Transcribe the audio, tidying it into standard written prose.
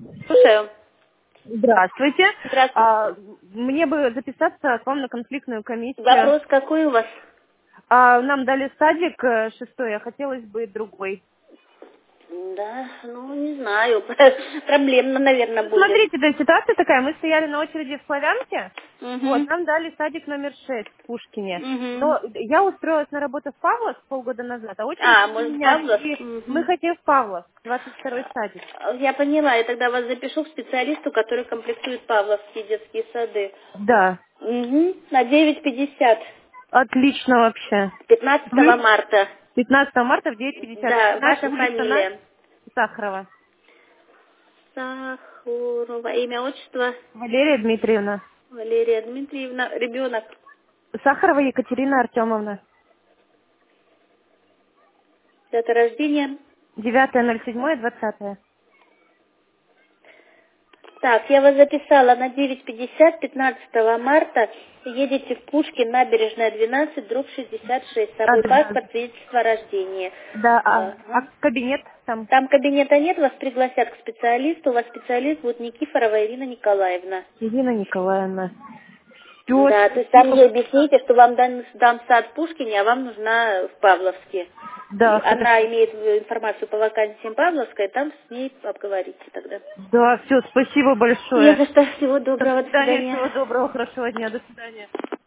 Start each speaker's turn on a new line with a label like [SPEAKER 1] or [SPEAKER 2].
[SPEAKER 1] Слушаю.
[SPEAKER 2] Здравствуйте.
[SPEAKER 1] Здравствуйте.
[SPEAKER 2] Мне бы записаться к вам на конфликтную комиссию.
[SPEAKER 1] Вопрос какой у вас?
[SPEAKER 2] Нам дали садик 6, а хотелось бы другой.
[SPEAKER 1] Да, ну, не знаю. Проблемно, наверное, будет.
[SPEAKER 2] Смотрите, да, ситуация такая. Мы стояли на очереди в Славянке. Вот,
[SPEAKER 1] Угу.
[SPEAKER 2] нам дали садик номер 6 в Пушкине.
[SPEAKER 1] Угу.
[SPEAKER 2] Но я устроилась на работу в Павловск полгода назад, а очередь
[SPEAKER 1] А,
[SPEAKER 2] у
[SPEAKER 1] может,
[SPEAKER 2] меня,
[SPEAKER 1] Павлов?
[SPEAKER 2] и мы
[SPEAKER 1] Угу.
[SPEAKER 2] хотим в Павловск, 22-й садик.
[SPEAKER 1] Я поняла, я тогда вас запишу к специалисту, который комплектует павловские детские сады.
[SPEAKER 2] Да,
[SPEAKER 1] Угу. На 9:50.
[SPEAKER 2] отлично вообще.
[SPEAKER 1] 15
[SPEAKER 2] Мгм.
[SPEAKER 1] марта.
[SPEAKER 2] 15 марта в 9:50.
[SPEAKER 1] Да,
[SPEAKER 2] Начиная
[SPEAKER 1] ваша
[SPEAKER 2] улица на
[SPEAKER 1] фамилия.
[SPEAKER 2] Сахарова.
[SPEAKER 1] Сахурова. Имя, отчество?
[SPEAKER 2] Валерия Дмитриевна.
[SPEAKER 1] Валерия Дмитриевна. Ребенок.
[SPEAKER 2] Сахарова Екатерина Артемовна.
[SPEAKER 1] Дата рождения.
[SPEAKER 2] 9.07.20.
[SPEAKER 1] Так, я вас записала на 9:50, 15 марта. Едете в Пушкин, набережная 12, дробь 66. С собой
[SPEAKER 2] Адрес.
[SPEAKER 1] паспорт, свидетельство о рождении.
[SPEAKER 2] Да,
[SPEAKER 1] Ага.
[SPEAKER 2] кабинет там?
[SPEAKER 1] Там кабинета нет, вас пригласят к специалисту. У вас специалист будет Никифорова Ирина Николаевна.
[SPEAKER 2] Ирина Николаевна. Все,
[SPEAKER 1] Да, то есть там ей объясните, что вам дан сад в Пушкине, а вам нужна в Павловске. И
[SPEAKER 2] да,
[SPEAKER 1] она
[SPEAKER 2] хорошо.
[SPEAKER 1] имеет информацию по вакансиям Павловской, там с ней обговорите тогда.
[SPEAKER 2] Да, все, спасибо
[SPEAKER 1] Не
[SPEAKER 2] большое.
[SPEAKER 1] за что. Всего
[SPEAKER 2] До
[SPEAKER 1] доброго. До
[SPEAKER 2] свидания,
[SPEAKER 1] свидания.
[SPEAKER 2] всего доброго, хорошего дня, до свидания.